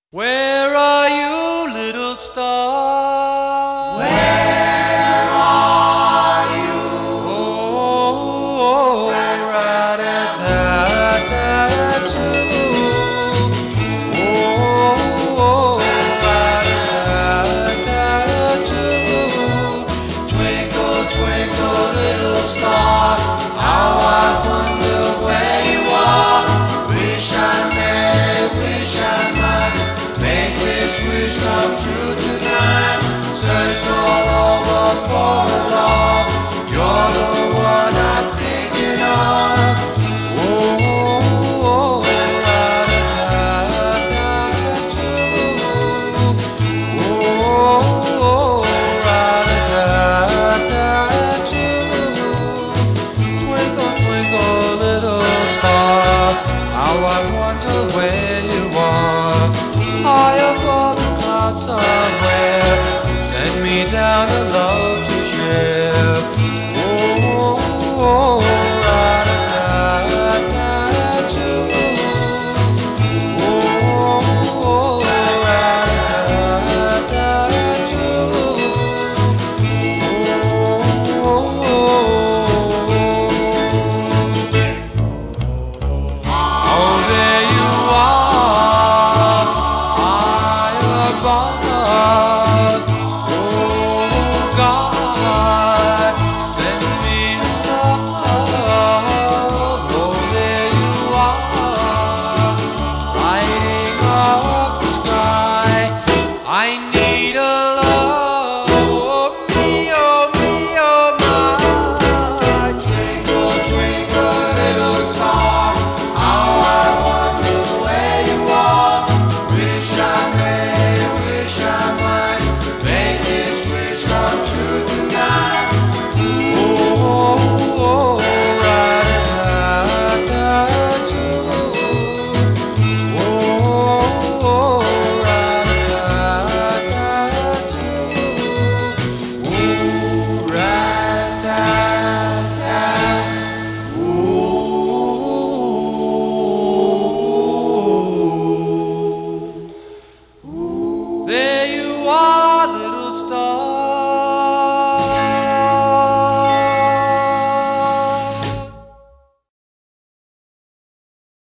Where are you, little star? Where are you? Oh, rat-a-tat-tat-too. Oh, rat-a-tat-tat-too. Twinkle, twinkle, little star, how I wonder where you are. Wish I might make this wish come true tonight. Searched all over for a love, you're the one I'm thinking of. Oh, rat-a-tat-tat-too. Oh, rat-a-tat-tat-too. Twinkle, twinkle, little star, how I wonder where you are. High above the clouds somewhere, send me down a love to share. Oh, rat-a-tat-tat-too. Oh, oh, there you are, high above. Oh, God, send me love. Oh, there you are, riding up the sky. I need a love. Oh, my. Twinkle, twinkle, little star, how I wonder where you are. Wish I might make this wish come true tonight. Oh, rat-a-tat-tat-too. Oh, rat-a-tat-tat-too. Ooh, rat-tat-tat. Ooh. There you are.